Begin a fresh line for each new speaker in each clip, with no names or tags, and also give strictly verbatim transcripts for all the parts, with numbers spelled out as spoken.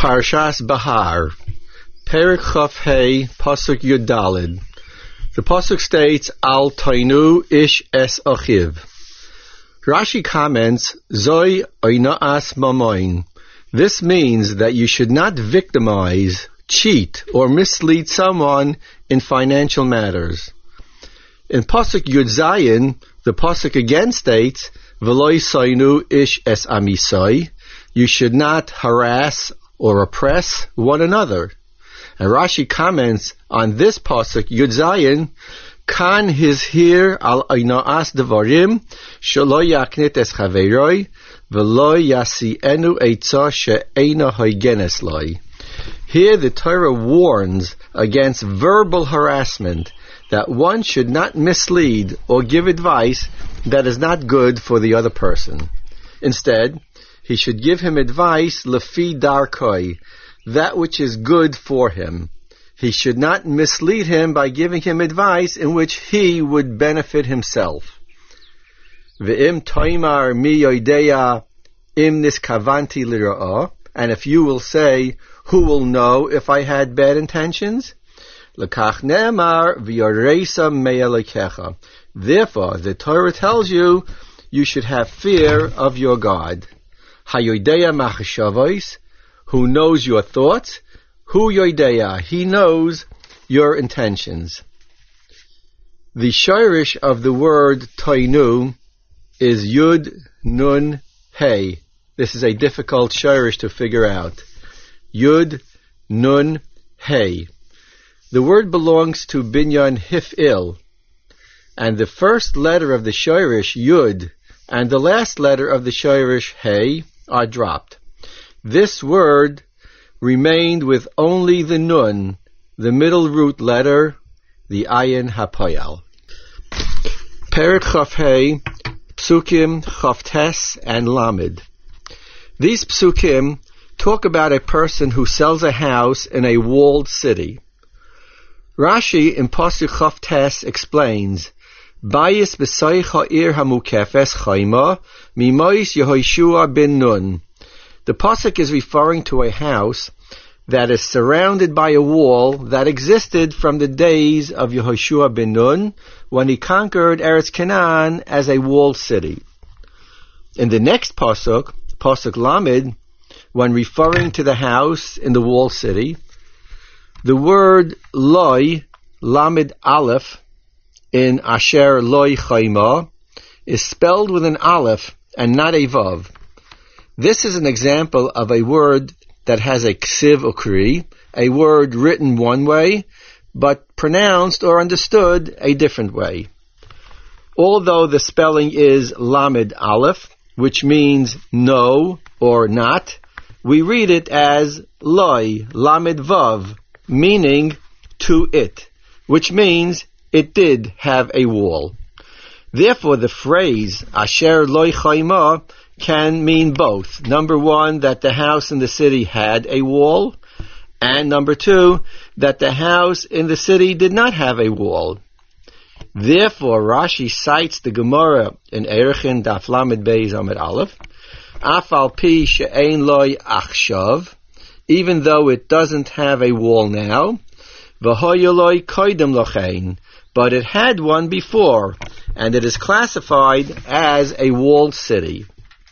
Parshas Bahar, Perek Chaf Hey, Pasuk Yud Daled. The Pasuk states, Al Tainu Ish Es Achiv. Rashi comments, Zoi Oinaas Mamoin. This means that you should not victimize, cheat, or mislead someone in financial matters. In Pasuk Yud Zayin, the Pasuk again states, V'loi Sainu Ish Es Amisai. You should not harass or oppress one another. And Rashi comments on this pasuk Yud Zayin, Kan hizhir al oinaas devarim shelo yaknit es chaveroi v'lo yasienu eitza she'eina hoigenes loi. Here the Torah warns against verbal harassment, that one should not mislead or give advice that is not good for the other person. Instead, he should give him advice lefi darkoi, that which is good for him. He should not mislead him by giving him advice in which he would benefit himself. Ve'im toimar mi yodeya im niskavanti lira'ah, and if you will say, who will know if I had bad intentions? Lekach ne'emar v'yoreisa me'elekecha. Therefore, the Torah tells you, you should have fear of your God. Hayodeya machshavos, who knows your thoughts? Hu yodeya, he knows your intentions. The shirish of the word toinu is yud nun hey. This is a difficult shirish to figure out. Yud nun hey. The word belongs to binyan hif'il, and the first letter of the shirish yud and the last letter of the shirish hey are dropped. This word remained with only the nun, the middle root letter, the ayin hapoyal. Perek Chaf Hey, Psukim Chaf Tes and Lamed. These Psukim talk about a person who sells a house in a walled city. Rashi in Pasuk Chaf Tes explains, Bayis b'soich ha'ir hamukefes chayma mimois Yehoshua bin Nun. The pasuk is referring to a house that is surrounded by a wall that existed from the days of Yehoshua bin Nun, when he conquered Eretz Canaan as a walled city. In the next pasuk, pasuk Lamed, when referring to the house in the walled city, the word loy, Lamed Aleph, in Asher loy chayma, is spelled with an aleph and not a vav. This is an example of a word that has a ksiv ukri, a word written one way, but pronounced or understood a different way. Although the spelling is Lamed Aleph, which means no or not, we read it as Loi, Lamed Vav, meaning to it, which means it did have a wall. Therefore, the phrase Asher Loi Chayma can mean both. Number one, that the house in the city had a wall, and number two, that the house in the city did not have a wall. Therefore, Rashi cites the Gemara in Erechin Daf Lamed Beis Amud Aleph, Afal pi she'ein loy achshav, even though it doesn't have a wall now, v'hoya loy koydem lochein, but it had one before, and it is classified as a walled city.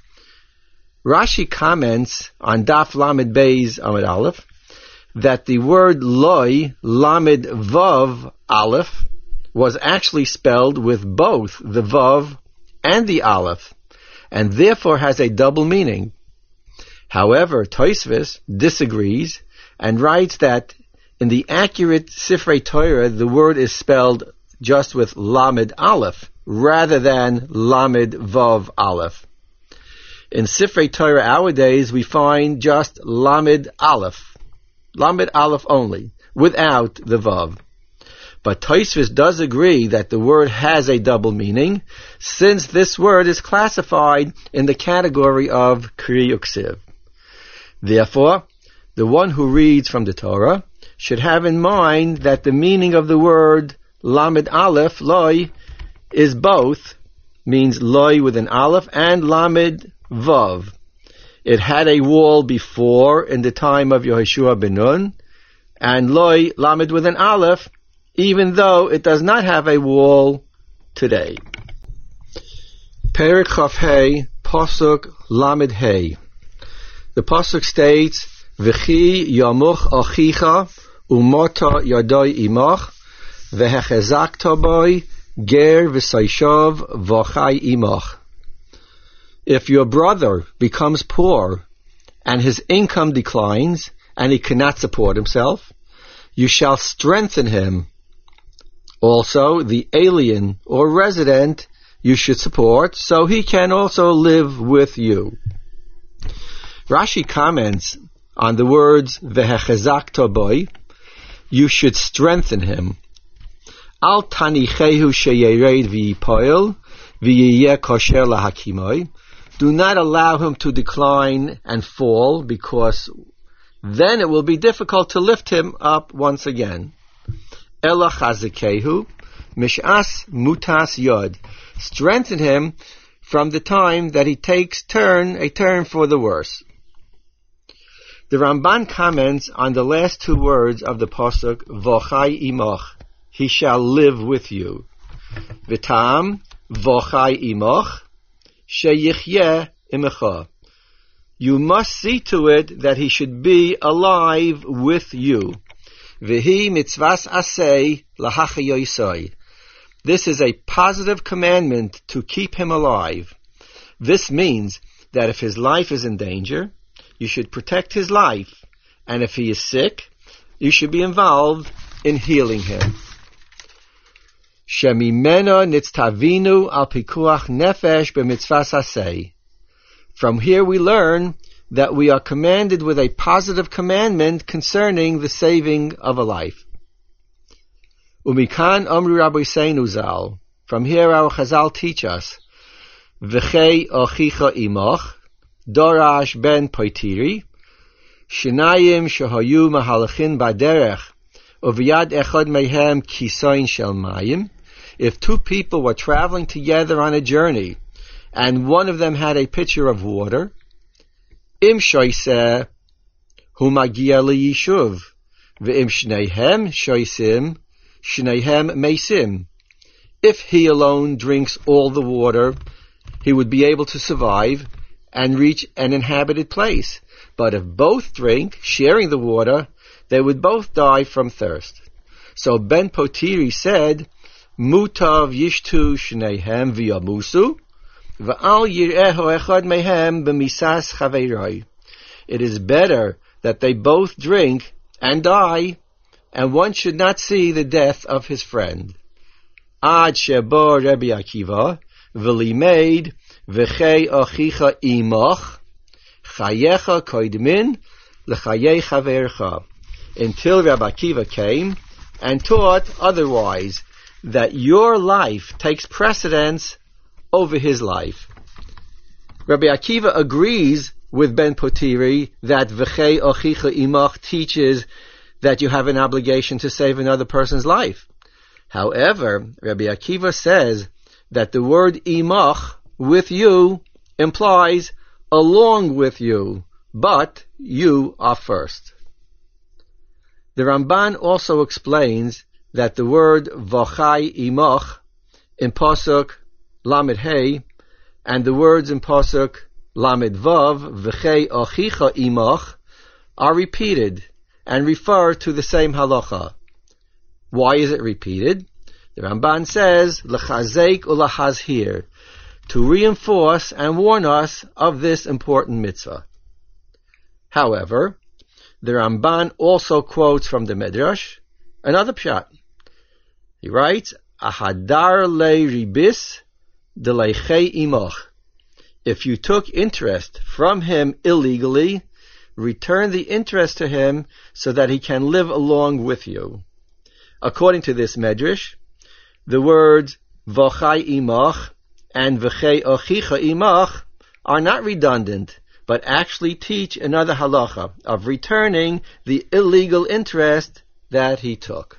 Rashi comments on Daf Lamed Beis Amud Aleph that the word loy, Lamed Vav Aleph, was actually spelled with both the Vav and the Aleph, and therefore has a double meaning. However, Tosfos disagrees and writes that in the accurate Sifrei Torah, the word is spelled just with Lamed Aleph, rather than Lamed Vav Aleph. In Sifrei Torah nowadays, we find just Lamed Aleph, Lamed Aleph only, without the Vav. But Tosfos does agree that the word has a double meaning, since this word is classified in the category of Kri Uksiv. Therefore, the one who reads from the Torah should have in mind that the meaning of the word Lamed Aleph, Loi, is both, means Loi with an Aleph, and Lamed Vav. It had a wall before in the time of Yehoshua ben Nun, and Loi Lamed with an Aleph, even though it does not have a wall today. Perek Chaf Hei, Pasuk Lamed Hei. The Pasuk states, V'chi yamuch achicha umota yadoi imach v'hechezakta boi ger v'sayshav v'chai imach. If your brother becomes poor and his income declines and he cannot support himself, you shall strengthen him. Also, the alien or resident you should support so he can also live with you. Rashi comments on the words v'hechezakta boi, you should strengthen him. Al tanichehu sheyered v'yipoil v'yiyeh kosher lahakimoi. Do not allow him to decline and fall, because then it will be difficult to lift him up once again. Ela chazikehu mish'as mutas yod. Strengthen him from the time that he takes turn a turn for the worse. The Ramban comments on the last two words of the pasuk, V'chai imach, he shall live with you. V'tam, V'chai imach, sheyichye imecha. You must see to it that he should be alive with you. V'hi mitzvas asay lahachayoisai. This is a positive commandment to keep him alive. This means that if his life is in danger, you should protect his life, and if he is sick, you should be involved in healing him. Shemimeno nitztavinu al pikuach nefesh b'mitzvas asay. From here we learn that we are commanded with a positive commandment concerning the saving of a life. Umikan Omri Rabbeinu Zal. From here our Chazal teach us, V'chei ochicha imach, Dorash ben Poitiri, Shinayim shehayu mahalachin baderech, uviyad echad mehem kisayin shel mayim. If two people were traveling together on a journey, and one of them had a pitcher of water, im shoiseh hu magia liyishuv, v'im shneihem shoisim, shneihem meisim. If he alone drinks all the water, he would be able to survive and reach an inhabited place. But if both drink, sharing the water, they would both die from thirst. So Ben Potiri said, Mutav yishtu shneihem v'yamusu, v'al yireho echad mehem b'misas chaveiroi. It is better that they both drink and die, and one should not see the death of his friend. Ad shebo Rabbi Akiva, v'limeid, v'chei achicha imach, chayecha koidmin, l'chayei chavercha. Until Rabbi Akiva came and taught otherwise, that your life takes precedence over his life. Rabbi Akiva agrees with Ben Potiri that v'chei achicha imach teaches that you have an obligation to save another person's life. However, Rabbi Akiva says that the word imach, with you, implies along with you, but you are first. The Ramban also explains that the word v'chai imach in Pasuk Lamed Hei and the words in Pasuk Lamed Vav, v'chei achicha imach, are repeated and refer to the same halacha. Why is it repeated? The Ramban says, l'chazek u'l'hazhir, to reinforce and warn us of this important mitzvah. However, the Ramban also quotes from the Midrash another pshat. He writes, Ahadar le ribis deleichei imach. If you took interest from him illegally, return the interest to him so that he can live along with you. According to this Medrash, the words v'chai imach and v'chei achicha imach are not redundant, but actually teach another halacha of returning the illegal interest that he took.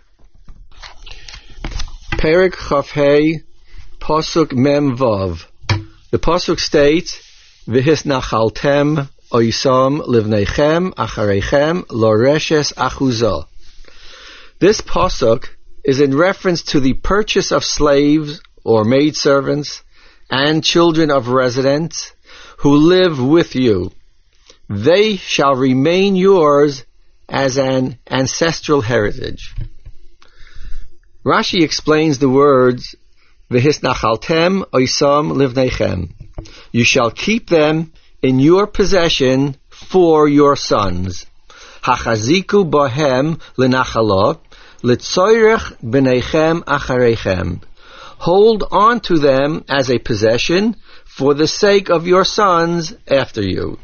Perek Chaf Hei, Pasuk Mem Vav. The Pasuk states, V'hisnachaltem oisam livnechem acharechem loreshes achuzah. This pasuk is in reference to the purchase of slaves or maidservants and children of residents who live with you. They shall remain yours as an ancestral heritage. Rashi explains the words, V'hisnachaltem oisam livnechem. You shall keep them in your possession for your sons. Hachaziku bohem lenachalot, litzoyrech b'nechem acharechem. Hold on to them as a possession for the sake of your sons after you.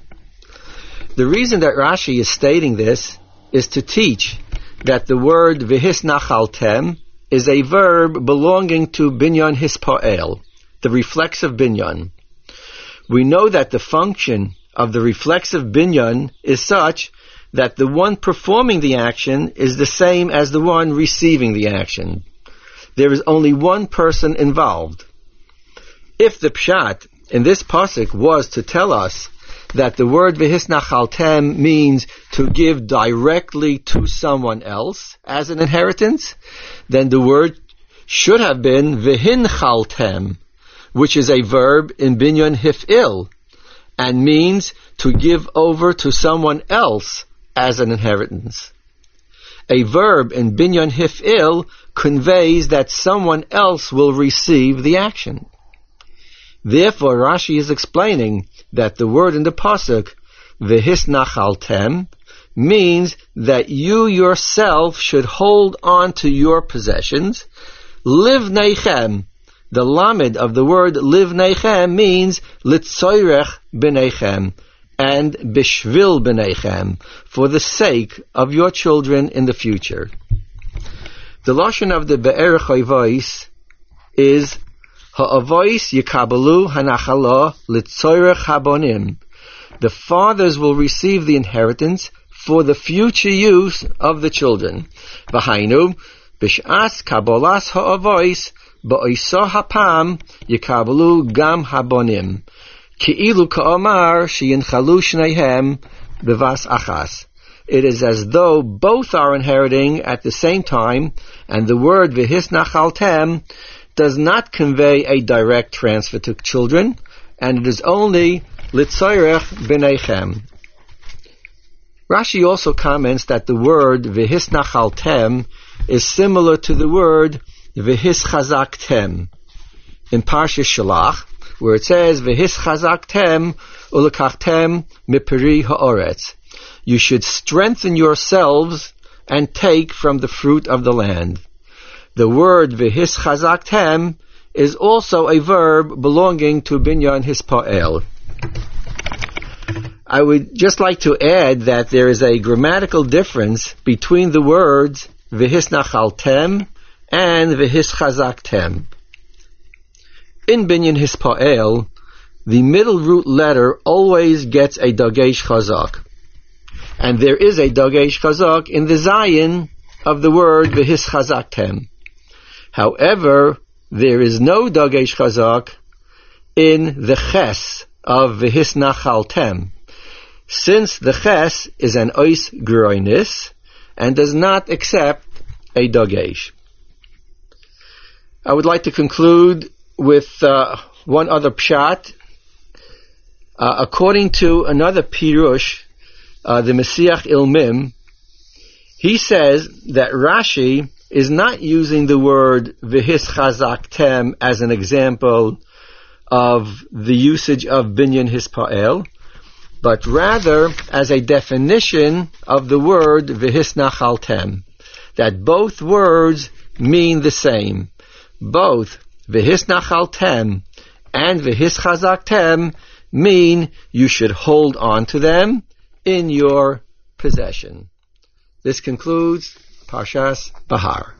The reason that Rashi is stating this is to teach that the word v'hisnachaltem is a verb belonging to binyan hispoel, the reflexive binyan. We know that the function of the reflexive binyan is such that the one performing the action is the same as the one receiving the action. There is only one person involved. If the pshat in this pasuk was to tell us that the word v'hisnachaltem means to give directly to someone else as an inheritance, then the word should have been v'hinchaltem, which is a verb in binyan hif'il, and means to give over to someone else as an inheritance. A verb in binyan hif'il conveys that someone else will receive the action. Therefore, Rashi is explaining that the word in the pasuk, v'hisnachaltem, means that you yourself should hold on to your possessions. Livnechem, the lamed of the word livnechem means litzoyrech b'nechem, and bishvil b'nechem, for the sake of your children in the future. The lashon of the Be'er Chayvos is ha'avois yikabalu hanachala litzoyrech habonim. The fathers will receive the inheritance for the future use of the children. V'hainu b'sh'as kabolas ha'avois ba'oisa hapam yikabalu gam habonim. Ki'ilu ka'omar sheyinchalu shneihem b'vas achas. It is as though both are inheriting at the same time, and the word v'hisnachaltem does not convey a direct transfer to children, and it is only litzoyrech b'nechem. Rashi also comments that the word v'hisnachaltem is similar to the word v'hischazaktem in Parshas Shalach, where it says v'hischazaktem ulekachtem miperi ha'oretz. You should strengthen yourselves and take from the fruit of the land. The word v'hischazaktem is also a verb belonging to binyan hispoel. I would just like to add that there is a grammatical difference between the words v'hisnachaltem and v'hischazaktem. In binyan hispoel, the middle root letter always gets a dagesh chazak. And there is a dagesh chazak in the zayin of the word v'hischazaktem. However, there is no dagesh chazak in the ches of v'hisnachaltem, since the ches is an ois groinis and does not accept a dagesh. I would like to conclude with uh, one other pshat. Uh, according to another pirush, uh, the Mesiach Ilmim, he says that Rashi is not using the word v'hischazaktem as an example of the usage of binyan hispoel, but rather as a definition of the word v'hisnachaltem, that both words mean the same. Both v'hisnachaltem and v'hischazaktem mean you should hold on to them in your possession. This concludes Parshas Bahar.